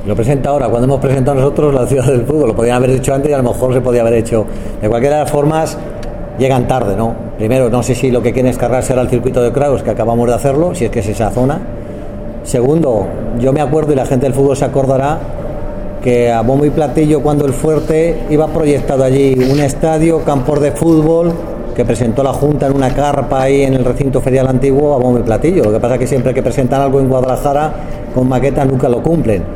Lo presenta ahora, cuando hemos presentado nosotros la ciudad del fútbol. Lo podían haber hecho antes y a lo mejor se podía haber hecho. De cualquier de las formas, llegan tarde, ¿no? Primero, no sé si lo que quieren es cargar será el circuito de Kraus, que acabamos de hacerlo, si es que es esa zona. Segundo, yo me acuerdo, y la gente del fútbol se acordará, que a bombo y platillo, cuando el Fuerte iba proyectado allí un estadio, campos de fútbol, que presentó la Junta en una carpa ahí en el recinto ferial antiguo a bombo y platillo. Lo que pasa es que siempre que presentan algo en Guadalajara con maquetas nunca lo cumplen.